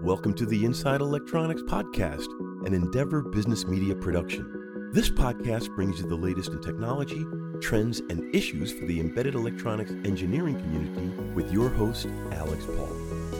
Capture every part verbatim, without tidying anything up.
Welcome to the Inside Electronics Podcast, an Endeavor Business Media production. This podcast brings you the latest in technology, trends, and issues for the embedded electronics engineering community with your host, Alex Paul.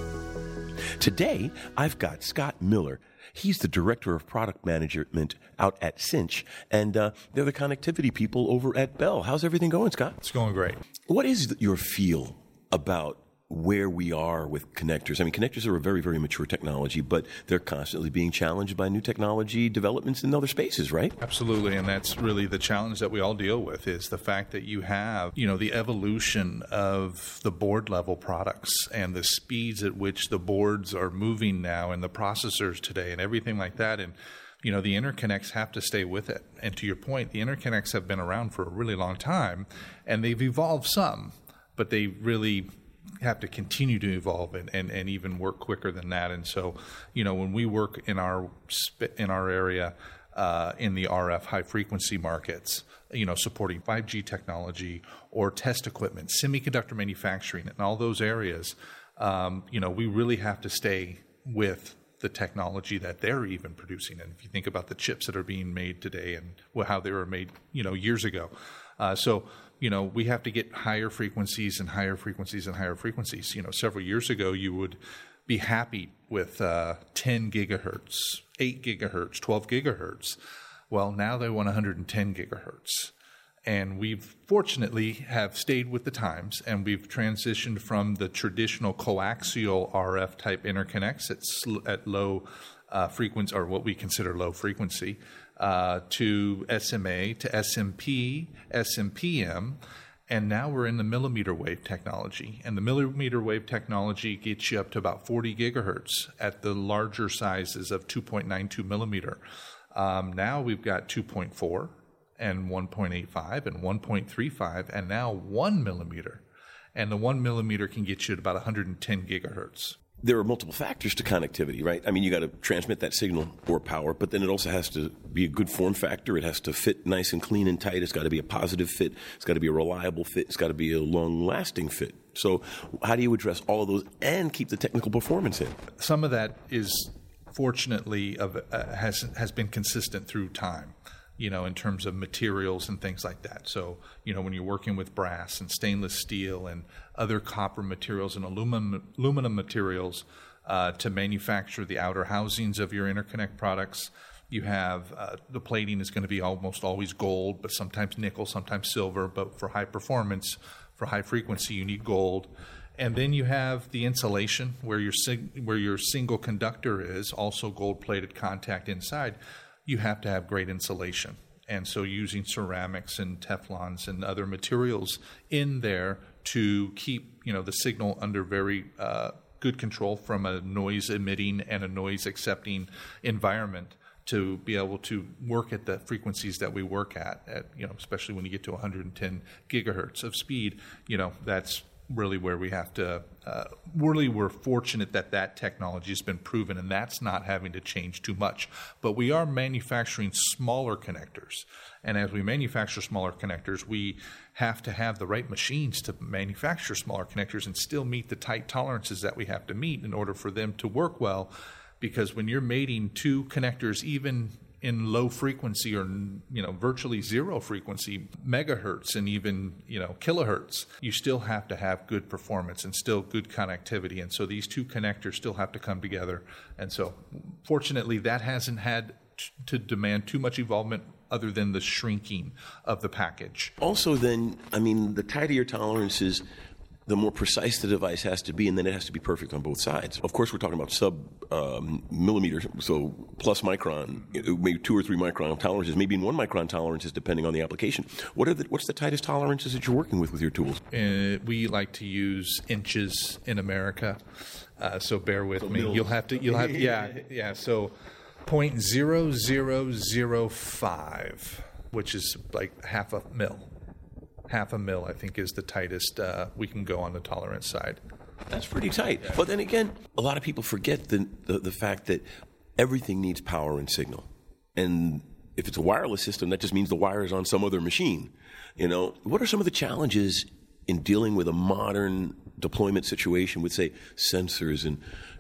Today, I've got Scott Miller. He's the Director of Product Management out at Cinch, and uh, they're the connectivity people over at Bell. How's everything going, Scott? It's going great. What is your feel about where we are with connectors? I mean, connectors are a very, very mature technology, but they're constantly being challenged by new technology developments in other spaces, right? Absolutely, and that's really the challenge that we all deal with, is the fact that you have, you know, the evolution of the board level products and the speeds at which the boards are moving now and the processors today and everything like that. And you know, the interconnects have to stay with it. And to your point, the interconnects have been around for a really long time, and they've evolved some, but they really have to continue to evolve and, and, and even work quicker than that. And so, you know, when we work in our in our area uh, in the R F high frequency markets, you know, supporting five G technology or test equipment, semiconductor manufacturing, and all those areas, um, you know, we really have to stay with the technology that they're even producing. And if you think about the chips that are being made today and how they were made, you know, years ago. Uh, so, you know, we have to get higher frequencies and higher frequencies and higher frequencies. You know, several years ago, you would be happy with uh, ten gigahertz, eight gigahertz, twelve gigahertz. Well, now they want one hundred ten gigahertz. And we've fortunately have stayed with the times, and we've transitioned from the traditional coaxial R F type interconnects at, sl- at low uh, frequency, or what we consider low frequency, uh, to S M A, to S M P, S M P M, and now we're in the millimeter wave technology. And the millimeter wave technology gets you up to about forty gigahertz at the larger sizes of two point nine two millimeter. Um, now we've got two point four. And one point eight five and one point three five, and now one millimeter. And the one millimeter can get you at about one hundred ten gigahertz. There are multiple factors to connectivity, right? I mean, you got to transmit that signal or power, but then it also has to be a good form factor. It has to fit nice and clean and tight. It's got to be a positive fit. It's got to be a reliable fit. It's got to be a long-lasting fit. So how do you address all of those and keep the technical performance in? Some of that is, fortunately, of, uh, has has been consistent through time, you know, in terms of materials and things like that. So, you know, when you're working with brass and stainless steel and other copper materials and aluminum, aluminum materials uh, to manufacture the outer housings of your interconnect products, you have uh, the plating is going to be almost always gold, but sometimes nickel, sometimes silver. But for high performance, for high frequency, you need gold. And then you have the insulation, where your sig- where your single conductor is, also gold-plated contact inside. You have to have great insulation. And so using ceramics and Teflons and other materials in there to keep, you know, the signal under very uh, good control from a noise emitting and a noise accepting environment to be able to work at the frequencies that we work at, at, you know, especially when you get to one hundred ten gigahertz of speed, you know, that's really where we have to, uh, really we're fortunate that that technology has been proven, and that's not having to change too much. But we are manufacturing smaller connectors. And as we manufacture smaller connectors, we have to have the right machines to manufacture smaller connectors and still meet the tight tolerances that we have to meet in order for them to work well. Because when you're mating two connectors, even in low frequency or, you know, virtually zero frequency, megahertz and even, you know, kilohertz, you still have to have good performance and still good connectivity. And so these two connectors still have to come together. And so fortunately, that hasn't had t- to demand too much involvement other than the shrinking of the package. Also then, I mean, the tighter your tolerances, the more precise the device has to be, and then it has to be perfect on both sides. Of course, we're talking about sub um, millimeters, so plus micron, maybe two or three micron tolerances, maybe in one micron tolerances, depending on the application. What are the, what's the tightest tolerances that you're working with with your tools? Uh, we like to use inches in America, uh, so bear with so me. mils. You'll have to, you'll have, yeah, yeah. So point zero zero zero five, which is like half a mil. Half a mil, I think, is the tightest uh, we can go on the tolerance side. That's pretty tight. But then again, a lot of people forget the, the the fact that everything needs power and signal. And if it's a wireless system, that just means the wire is on some other machine. You know, what are some of the challenges in dealing with a modern deployment situation with, say, sensors and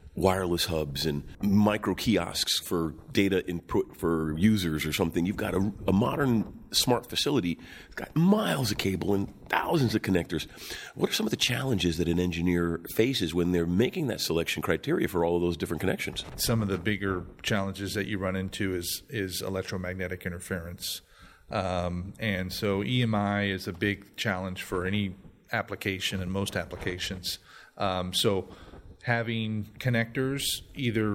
wireless hubs and micro kiosks for data input for users or something. You've got a, a modern smart facility. It's got miles of cable and thousands of connectors. What are some of the challenges that an engineer faces when they're making that selection criteria for all of those different connections? Some of the bigger challenges that you run into is is electromagnetic interference. Um, and so E M I is a big challenge for any application and most applications. Um, so having connectors either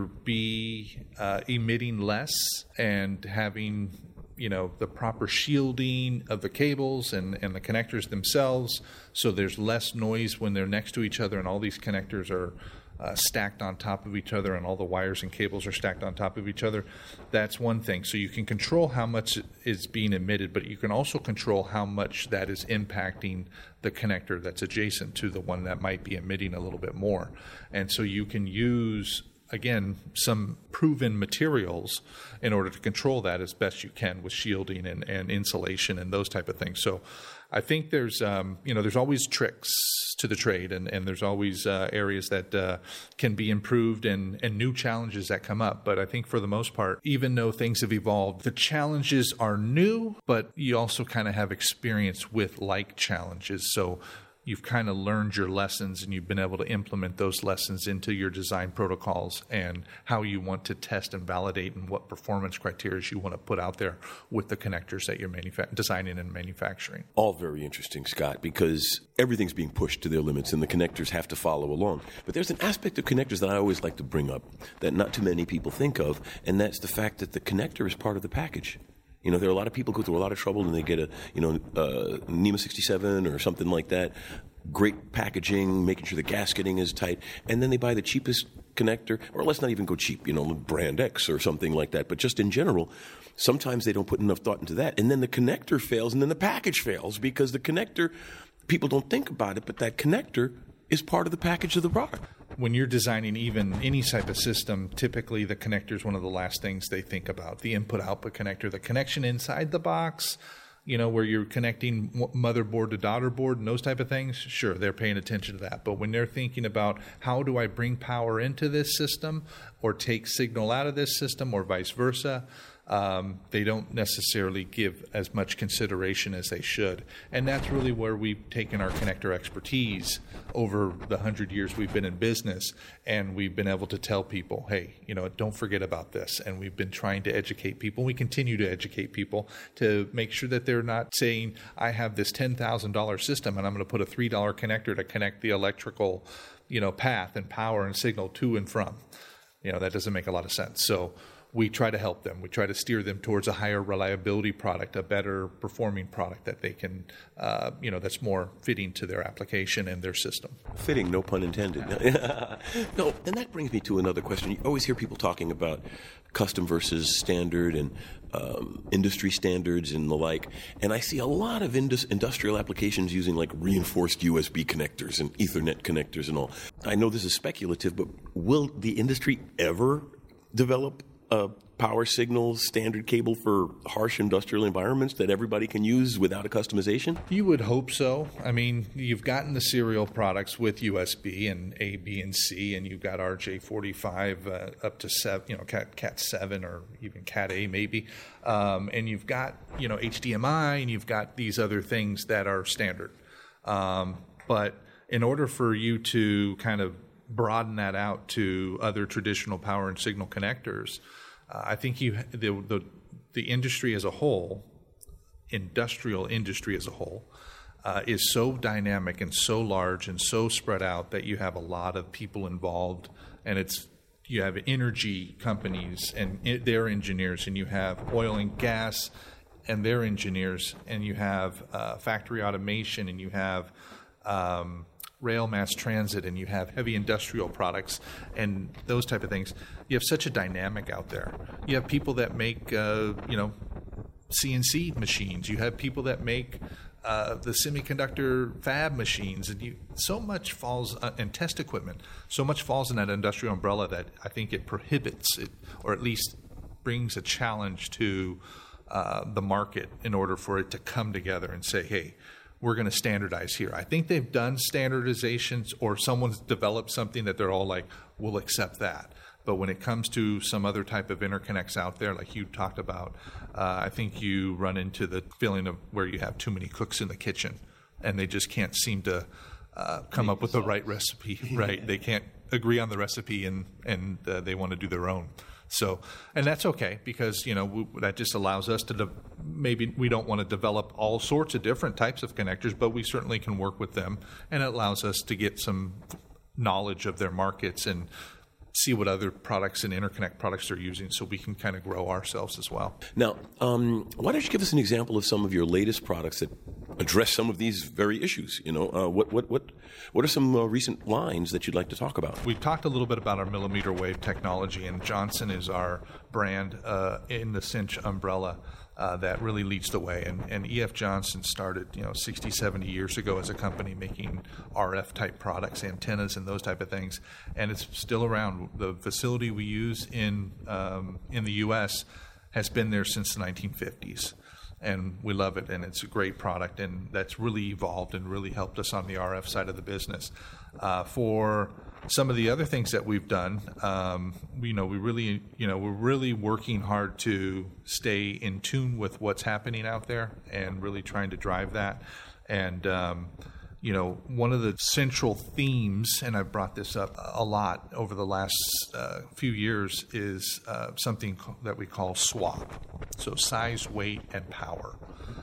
be uh, emitting less and having, you know, the proper shielding of the cables and, and the connectors themselves, so there's less noise when they're next to each other and all these connectors are uh, stacked on top of each other and all the wires and cables are stacked on top of each other. That's one thing. So you can control how much is being emitted, but you can also control how much that is impacting the connector that's adjacent to the one that might be emitting a little bit more. And so you can use, again, some proven materials in order to control that as best you can with shielding and, and insulation and those type of things. So I think there's, um, you know, there's always tricks to the trade, and, and there's always uh, areas that uh, can be improved and, and new challenges that come up. But I think for the most part, even though things have evolved, the challenges are new, but you also kind of have experience with like challenges. So you've kind of learned your lessons and you've been able to implement those lessons into your design protocols and how you want to test and validate and what performance criteria you want to put out there with the connectors that you're manufa- designing and manufacturing. All very interesting, Scott, because everything's being pushed to their limits and the connectors have to follow along. But there's an aspect of connectors that I always like to bring up that not too many people think of, and that's the fact that the connector is part of the package. You know, there are a lot of people who go through a lot of trouble and they get a, you know, uh, NEMA sixty-seven or something like that. Great packaging, making sure the gasketing is tight. And then they buy the cheapest connector, or let's not even go cheap, you know, brand X or something like that. But just in general, sometimes they don't put enough thought into that. And then the connector fails and then the package fails because the connector, people don't think about it, but that connector is part of the package of the product. When you're designing even any type of system, typically the connector is one of the last things they think about. The input-output connector, the connection inside the box, you know, where you're connecting motherboard to daughterboard and those type of things, sure, they're paying attention to that. But when they're thinking about how do I bring power into this system or take signal out of this system or vice versa, Um, they don't necessarily give as much consideration as they should. And that's really where we've taken our connector expertise over the hundred years we've been in business, and we've been able to tell people, hey, you know, don't forget about this. And we've been trying to educate people. We continue to educate people to make sure that they're not saying, I have this ten thousand dollars system and I'm going to put a three dollar connector to connect the electrical, you know, path and power and signal to and from. You know, that doesn't make a lot of sense. So we try to help them. We try to steer them towards a higher reliability product, a better performing product that they can, uh, you know, that's more fitting to their application and their system. Fitting, no pun intended. No, and that brings me to another question. You always hear people talking about custom versus standard and um, industry standards and the like. And I see a lot of indus- industrial applications using like reinforced U S B connectors and Ethernet connectors and all. I know this is speculative, but will the industry ever develop a power signal standard cable for harsh industrial environments that everybody can use without a customization? You would hope so. I mean, you've gotten the serial products with U S B and A, B, and C, and you've got R J forty-five uh, up to seven, you know, Cat, Cat seven or even Cat A maybe. Um, and you've got, you know, H D M I, and you've got these other things that are standard. Um, but in order for you to kind of broaden that out to other traditional power and signal connectors, uh, I think you the, the the industry as a whole, industrial industry as a whole, uh, is so dynamic and so large and so spread out that you have a lot of people involved, and it's you have energy companies and their engineers, and you have oil and gas and their engineers, and you have uh, factory automation, and you have um, rail mass transit, and you have heavy industrial products and those type of things. You have such a dynamic out there. You have people that make, uh, you know, C N C machines. You have people that make uh, the semiconductor fab machines, and you, so much falls uh, and test equipment. So much falls in that industrial umbrella that I think it prohibits it, or at least brings a challenge to uh, the market in order for it to come together and say, hey, we're going to standardize here. I think they've done standardizations, or someone's developed something that they're all like, we'll accept that. But when it comes to some other type of interconnects out there, like you talked about, uh, I think you run into the feeling of where you have too many cooks in the kitchen, and they just can't seem to uh, come up with the right recipe. Right? They can't agree on the recipe, and and uh, they want to do their own. So, and that's okay, because, you know, we, that just allows us to de- maybe we don't want to develop all sorts of different types of connectors, but we certainly can work with them, and it allows us to get some knowledge of their markets and see what other products and interconnect products they're using, so we can kind of grow ourselves as well. Now, um, why don't you give us an example of some of your latest products that address some of these very issues? You know, uh, what what what what are some uh, recent lines that you'd like to talk about? We've talked a little bit about our millimeter wave technology, and Johnson is our brand uh, in the Cinch umbrella. Uh, that really leads the way. And, and E F. Johnson started, you know, sixty, seventy years ago as a company making R F-type products, antennas and those type of things. And it's still around. The facility we use in um, in the U S has been there since the nineteen fifties. And we love it, and it's a great product, and that's really evolved and really helped us on the R F side of the business. Uh, for some of the other things that we've done, um, you know, we really, you know, we're really working hard to stay in tune with what's happening out there, and really trying to drive that. And um, you know, one of the central themes, and I've brought this up a lot over the last uh, few years, is uh, something that we call SWAP. So size, weight, and power.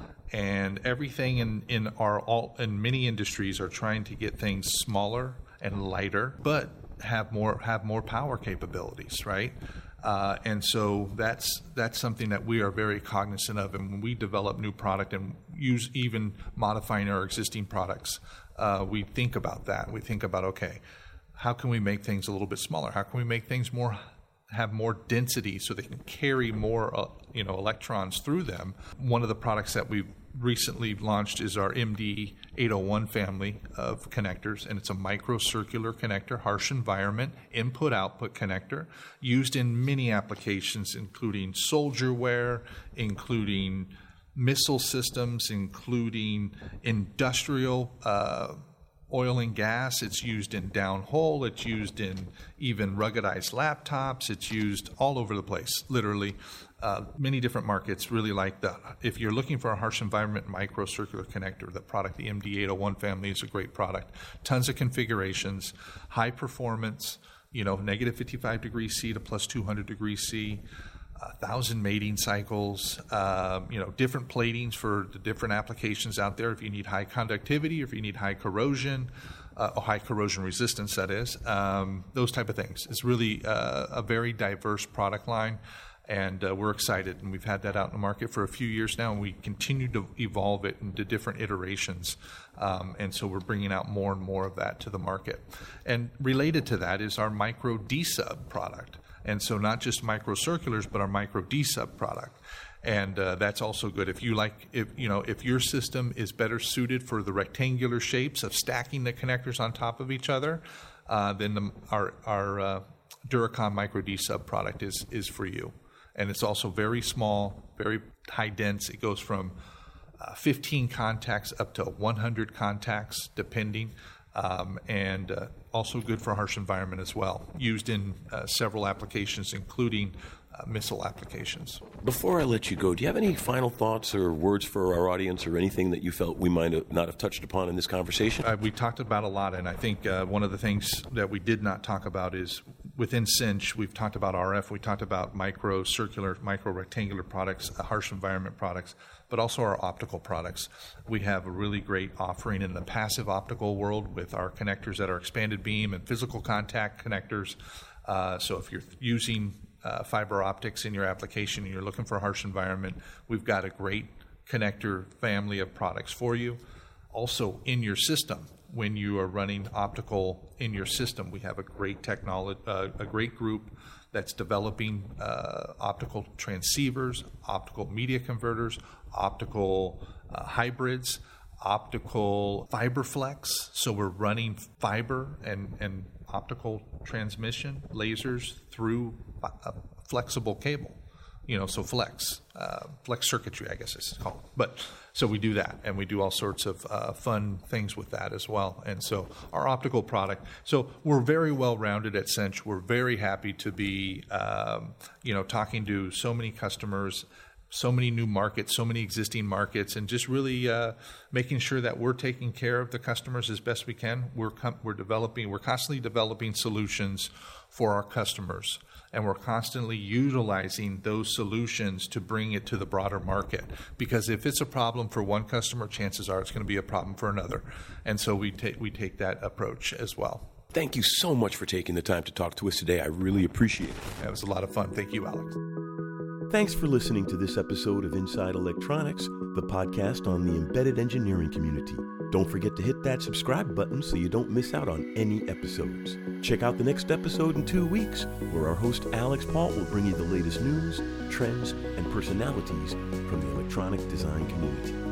And everything in, in our all in many industries are trying to get things smaller and lighter, but have more have more power capabilities, right? Uh, and so that's that's something that we are very cognizant of. And when we develop new product and use even modifying our existing products, uh, we think about that. We think about, okay, how can we make things a little bit smaller? How can we make things more have more density so they can carry more, uh, you know, electrons through them? One of the products that we've recently launched is our M D eight oh one family of connectors, and it's a microcircular connector, harsh environment, input-output connector, used in many applications, including soldier wear, including missile systems, including industrial uh, oil and gas. It's used in downhole. It's used in even ruggedized laptops. It's used all over the place, literally. Uh, many different markets really like that. If you're looking for a harsh environment microcircular connector, the product, the M D eight oh one family, is a great product. Tons of configurations, high performance, you know, negative fifty-five degrees C to plus two hundred degrees C, a thousand mating cycles, um, you know, different platings for the different applications out there. If you need high conductivity, or if you need high corrosion, uh, or high corrosion resistance, that is, um, those type of things. It's really uh, a very diverse product line. And uh, we're excited, and we've had that out in the market for a few years now, and we continue to evolve it into different iterations. Um, and so we're bringing out more and more of that to the market. And related to that is our micro D-sub product. And so not just microcirculars, but our micro D-sub product. And uh, that's also good. If you like, if you know, if your system is better suited for the rectangular shapes of stacking the connectors on top of each other, uh, then the, our our uh, Duracon micro D-sub product is is for you. And it's also very small, very high dense. It goes from uh, fifteen contacts up to one hundred contacts, depending, um, and uh, also good for harsh environment as well. Used in uh, several applications, including uh, missile applications. Before I let you go, do you have any final thoughts or words for our audience, or anything that you felt we might have not have touched upon in this conversation? Uh, we talked about a lot, and I think uh, one of the things that we did not talk about is within Cinch, we've talked about R F, we talked about micro-circular, micro-rectangular products, uh, harsh environment products, but also our optical products. We have a really great offering in the passive optical world with our connectors that are expanded beam and physical contact connectors. Uh, so if you're using uh, fiber optics in your application and you're looking for a harsh environment, we've got a great connector family of products for you. Also in your system, when you are running optical in your system, we have a great technology, uh, a great group that's developing uh, optical transceivers, optical media converters, optical uh, hybrids, optical fiber flex. So we're running fiber and, and optical transmission lasers through a flexible cable. you know, so flex, uh, flex circuitry, I guess it's called. But so we do that, and we do all sorts of uh, fun things with that as well. And so our optical product, so we're very well rounded at Cinch. We're very happy to be, um, you know, talking to so many customers, so many new markets, so many existing markets, and just really uh, making sure that we're taking care of the customers as best we can. We're com- we're developing, we're constantly developing solutions for our customers, and we're constantly utilizing those solutions to bring it to the broader market. Because if it's a problem for one customer, chances are it's going to be a problem for another, and so we take we take that approach as well. Thank you so much for taking the time to talk to us today. I really appreciate it. That was a lot of fun. Thank you, Alex. Thanks for listening to this episode of Inside Electronics, the podcast on the embedded engineering community. Don't forget to hit that subscribe button so you don't miss out on any episodes. Check out the next episode in two weeks, where our host Alex Paul will bring you the latest news, trends, and personalities from the electronic design community.